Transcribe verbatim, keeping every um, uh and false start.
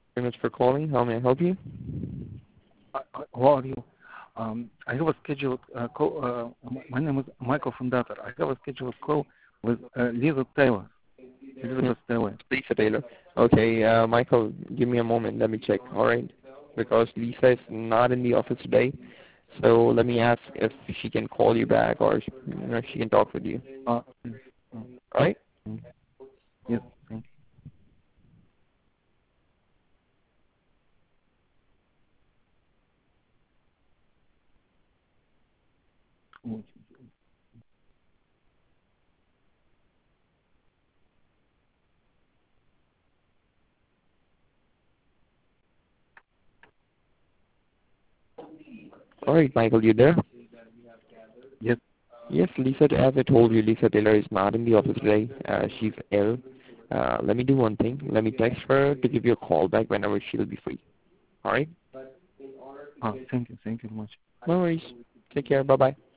very much for calling. How may I help you? Uh, uh, How are you? Um, I have a scheduled uh, call. Uh, m- my name is Michael from Data. I have a scheduled call with uh, Lisa Taylor. Elizabeth Taylor. Lisa Taylor. Okay, uh, Michael, give me a moment. Let me check. All right, because Lisa is not in the office today, so let me ask if she can call you back or you know, if she can talk with you. Uh, mm, mm, All right? mm. Yes, thank you. All right, Michael, you there? Yes. Yes, Lisa, as I told you, Lisa Taylor is not in the office today. Uh, she's ill. Uh, let me do one thing. Let me text her to give you a call back whenever she'll be free. All right? Ah, thank you. Thank you very much. No worries. Take care. Bye-bye.